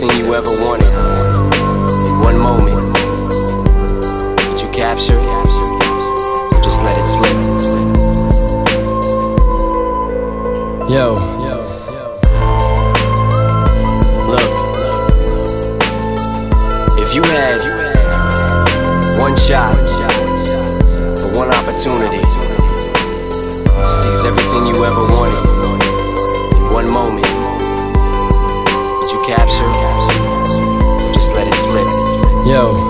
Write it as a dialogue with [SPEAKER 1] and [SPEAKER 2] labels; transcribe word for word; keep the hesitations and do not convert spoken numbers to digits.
[SPEAKER 1] everything you ever wanted in one moment. Did you capture or just let it slip? Yo, look, if you had one shot or one opportunity to seize everything you ever wanted in one moment, would you capture or just let it slip? Yo.